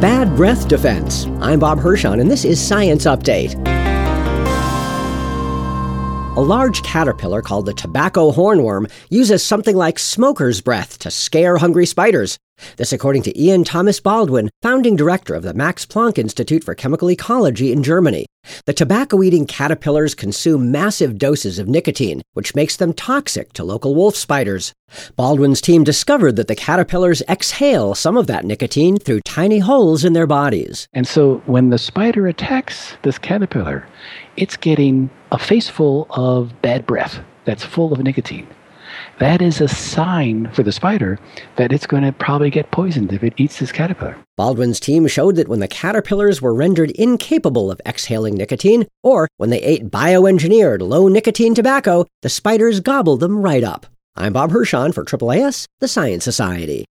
Bad breath defense. I'm Bob Hirschon, and this is Science Update. A large caterpillar called the tobacco hornworm uses something like smoker's breath to scare hungry spiders. This according to Ian Thomas Baldwin, founding director of the Max Planck Institute for Chemical Ecology in Germany. The tobacco-eating caterpillars consume massive doses of nicotine, which makes them toxic to local wolf spiders. Baldwin's team discovered that the caterpillars exhale some of that nicotine through tiny holes in their bodies. And so when the spider attacks this caterpillar, it's getting a face full of bad breath that's full of nicotine. That is a sign for the spider that it's going to probably get poisoned if it eats this caterpillar. Baldwin's team showed that when the caterpillars were rendered incapable of exhaling nicotine, or when they ate bioengineered low-nicotine tobacco, the spiders gobbled them right up. I'm Bob Hirschon for AAAS, the Science Society.